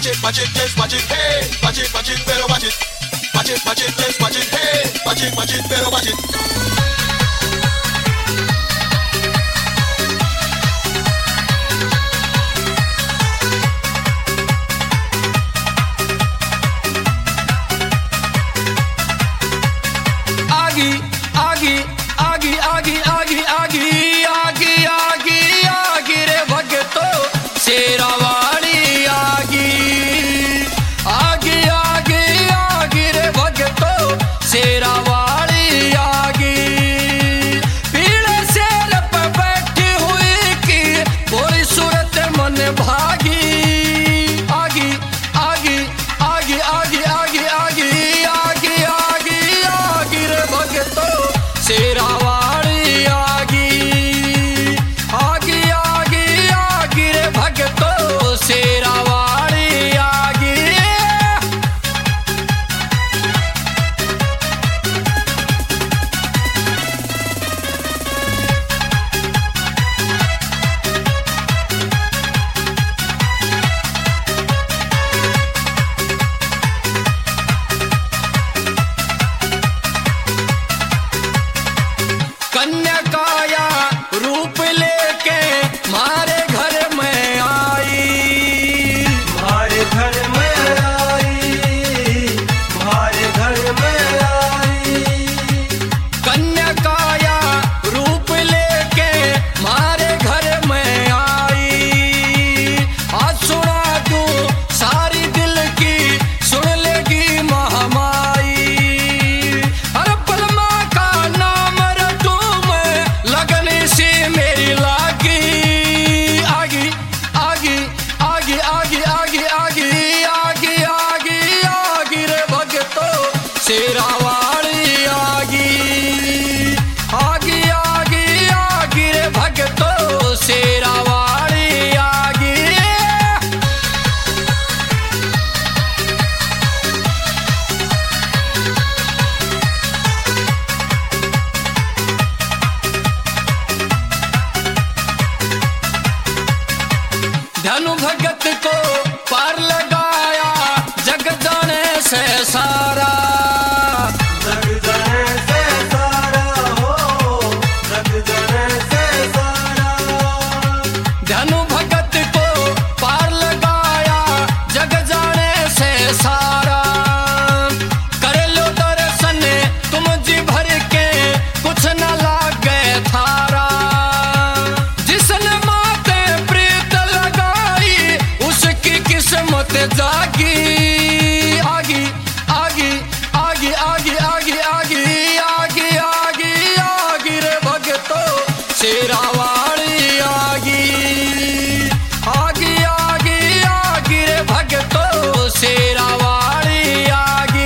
yes, watch it, hey. Watch it, better watch it. Watch it, yes, watch it, hey. Watch it, better watch it. धनु भगत को पार लगाया जग जाने से सारा, जग जाने से सारा हो, जग जाने से सारा। धनु भगत को पार लगाया जग जाने से सारा। कर लो दर्शन तुम जी भर के कुछ न लागे थारा। जिसने माथे प्रीत लगाई उसकी किस्मत जागी। आगी आगी आगी आगी आगी आगी आगी आगी आगी रे भगतो शेरा वाली आगी। आगी आगी आगी रे भगतो शेरा वाली आगी।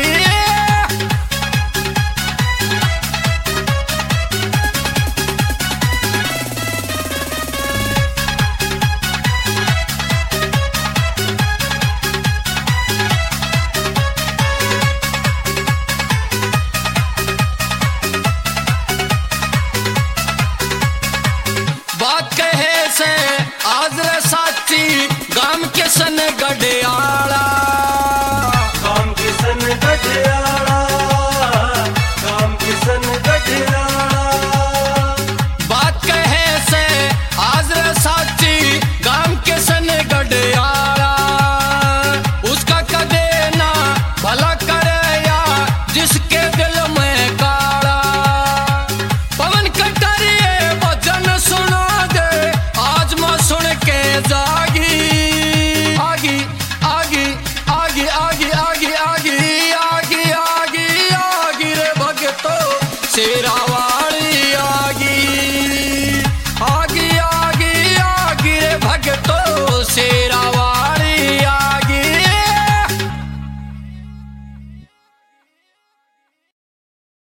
बात कहे से आज रे साची गाम के सन गढ़ियाला। गाम किसन गढ़ियाला, गाम किसन गढ़ियाला। बात कहे से आज रे साची गाम के सन गढ़ियाला। उसका कदे ना भला करे या जिसके दिल में काला। पवन कटरिए वचन सुना दे आज मैं सुन के जागी। आगी आगी आगी आगी आगी आगी आगी आगी आगी रे भगतो शेरा